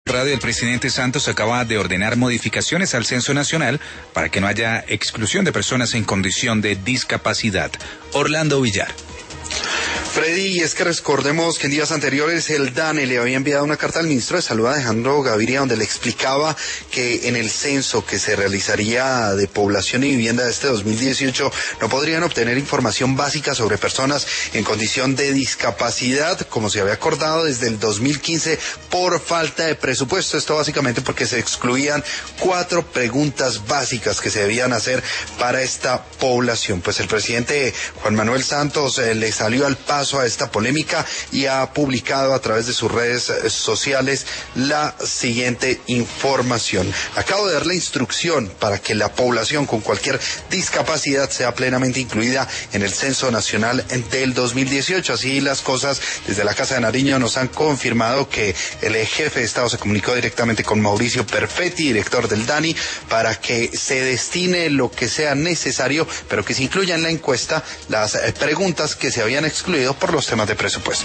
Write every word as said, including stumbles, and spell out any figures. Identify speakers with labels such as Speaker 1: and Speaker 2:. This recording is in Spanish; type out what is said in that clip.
Speaker 1: Radio, el presidente Santos acaba de ordenar modificaciones al Censo Nacional para que no haya exclusión de personas en condición de discapacidad. Orlando Villar.
Speaker 2: Freddy, es que recordemos que en días anteriores el DANE le había enviado una carta al ministro de Salud, Alejandro Gaviria, donde le explicaba que en el censo que se realizaría de población y vivienda de este dos mil dieciocho no podrían obtener información básica sobre personas en condición de discapacidad, como se había acordado desde el dos mil quince, por falta de presupuesto. Esto básicamente porque se excluían cuatro preguntas básicas que se debían hacer para esta población. Pues el presidente Juan Manuel Santos eh, le salió al paso a esta polémica y ha publicado a través de sus redes sociales la siguiente información. Acabo de dar la instrucción para que la población con cualquier discapacidad sea plenamente incluida en el Censo Nacional del dos mil dieciocho. Así las cosas, desde la Casa de Nariño nos han confirmado que el jefe de Estado se comunicó directamente con Mauricio Perfetti, director del DANI, para que se destine lo que sea necesario, pero que se incluya en la encuesta las preguntas que se habían excluido por los temas de presupuesto.